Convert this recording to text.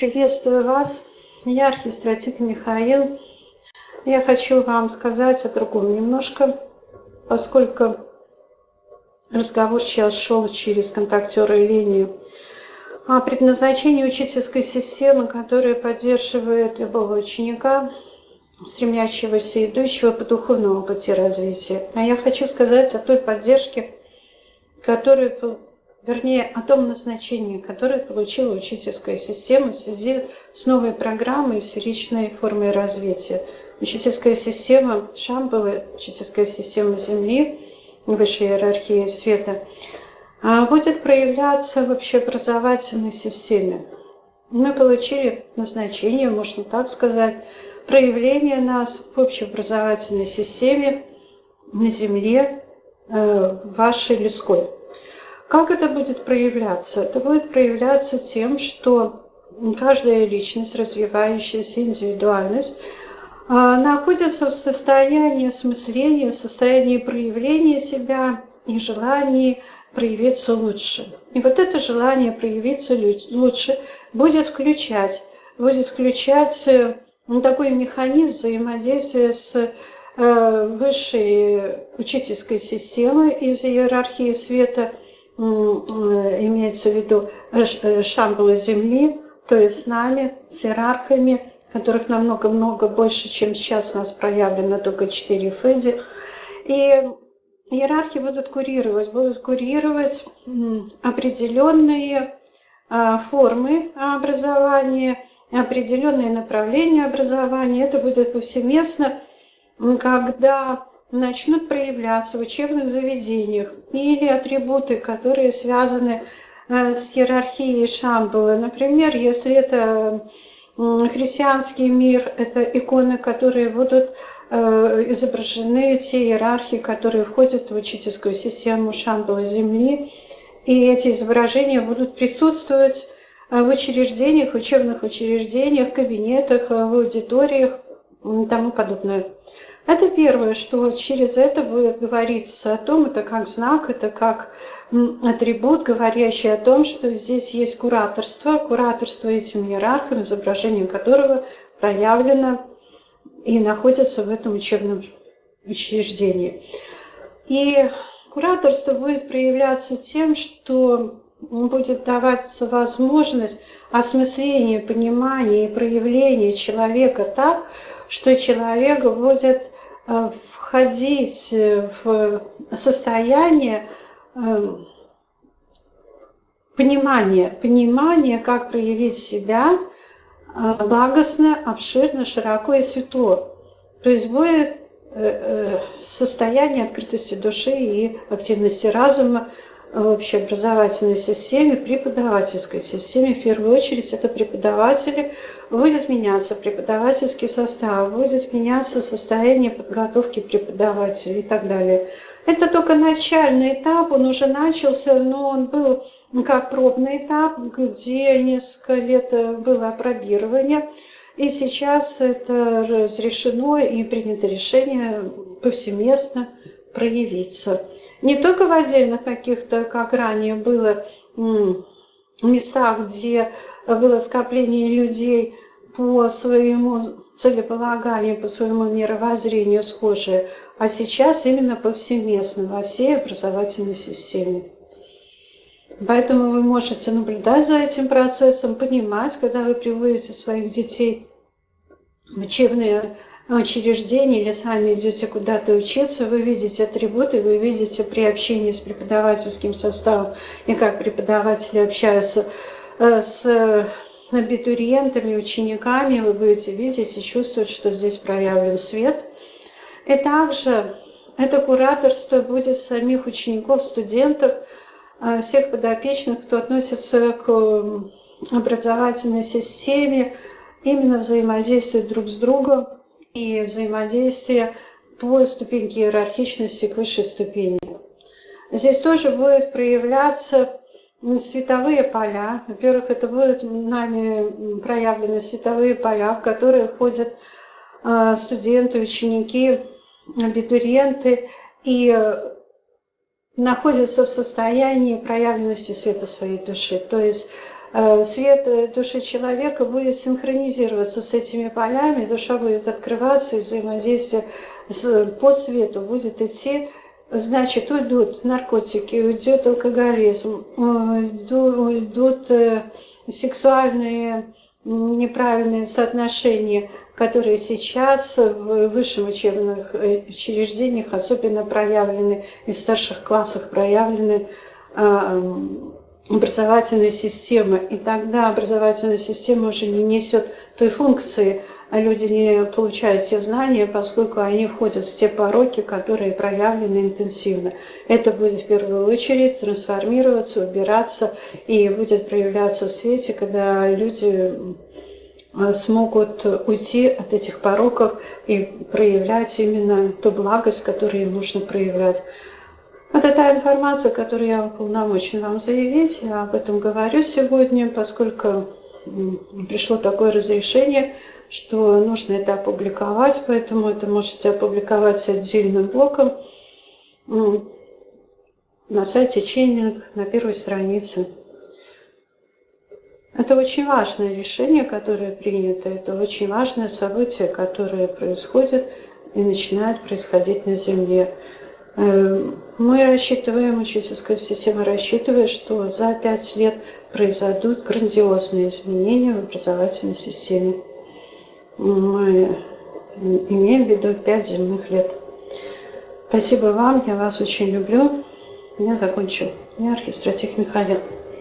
Приветствую вас. Я архистратик Михаил. Я хочу вам сказать о другом немножко, поскольку разговор сейчас шел через контактера и линию о предназначении учительской системы, которая поддерживает любого ученика, стремящегося, идущего по духовному пути развития. А я хочу сказать о той поддержке, о том назначении, которое получила учительская система в связи с новой программой сферичной формой развития. Учительская система Шамбалы, учительская система Земли, высшей иерархии света, будет проявляться в общеобразовательной системе. Мы получили назначение, можно так сказать, проявление нас в общеобразовательной системе на Земле, вашей людской. Как это будет проявляться? Это будет проявляться тем, что каждая личность, развивающаяся индивидуальность, находится в состоянии осмысления, в состоянии проявления себя и желании проявиться лучше. И вот это желание проявиться лучше будет включать такой механизм взаимодействия с высшей учительской системой из иерархии света, имеется в виду Шамбала Земли, то есть с нами, с иерархами, которых намного больше, чем сейчас у нас проявлено только 4 фэзи. И иерархи будут курировать определенные формы образования, определенные направления образования. Это будет повсеместно, когда начнут проявляться в учебных заведениях или атрибуты, которые связаны с иерархией Шамбалы. Например, если это христианский мир, это иконы, которые будут изображены, те иерархии, которые входят в учительскую систему Шамбалы Земли, и эти изображения будут присутствовать в учреждениях, в учебных учреждениях, кабинетах, в аудиториях и тому подобное. Это первое, что через это будет говориться о том, это как знак, это как атрибут, говорящий о том, что здесь есть кураторство этим иерархам, изображение которого проявлено и находится в этом учебном учреждении. И кураторство будет проявляться тем, что будет даваться возможность осмысления, понимания и проявления человека так, что человек будет входить в состояние понимания, как проявить себя благостно, обширно, широко и светло. То есть будет состояние открытости души и активности разума в общеобразовательной системе, преподавательской системе. В первую очередь это преподаватели. Будет меняться преподавательский состав, будет меняться состояние подготовки преподавателей и так далее. Это только начальный этап, он уже начался, но он был как пробный этап, где несколько лет было апробирование, и сейчас это разрешено и принято решение повсеместно проявиться. Не только в отдельных каких-то, как ранее было, местах, где было скопление людей по своему целеполаганию, по своему мировоззрению схожие, а сейчас именно повсеместно во всей образовательной системе. Поэтому вы можете наблюдать за этим процессом, понимать, когда вы приводите своих детей в учебные учреждения или сами идете куда-то учиться, вы видите атрибуты, вы видите при общении с преподавательским составом и как преподаватели общаются с абитуриентами, учениками, вы будете видеть и чувствовать, что здесь проявлен свет. И также это кураторство будет самих учеников, студентов, всех подопечных, кто относится к образовательной системе, именно взаимодействие друг с другом и взаимодействие по ступеньке иерархичности к высшей ступени. Здесь тоже будет проявляться световые поля. Во-первых, это будут нами проявлены световые поля, в которые входят студенты, ученики, абитуриенты и находятся в состоянии проявленности света своей души. То есть свет души человека будет синхронизироваться с этими полями, душа будет открываться, и взаимодействие по свету будет идти. Значит, уйдут наркотики, уйдет алкоголизм, уйдут сексуальные неправильные соотношения, которые сейчас в высших учебных учреждениях особенно проявлены, и в старших классах проявлены образовательной системы. И тогда образовательная система уже не несет той функции, люди не получают те знания, поскольку они входят в те пороки, которые проявлены интенсивно. Это будет в первую очередь трансформироваться, убираться и будет проявляться в свете, когда люди смогут уйти от этих пороков и проявлять именно ту благость, которую им нужно проявлять. Это та информация, которую я уполномочена вам заявить. Я об этом говорю сегодня, поскольку пришло такое разрешение, что нужно это опубликовать, поэтому это можете опубликовать отдельным блоком на сайте Ченнинг, на первой странице. Это очень важное решение, которое принято, это очень важное событие, которое происходит и начинает происходить на Земле. Мы рассчитываем, учительская система рассчитывает, что за 5 лет произойдут грандиозные изменения в образовательной системе. Мы имеем в виду 5 земных лет. Спасибо вам, я вас очень люблю. Я закончу. Я архистратик Михаил.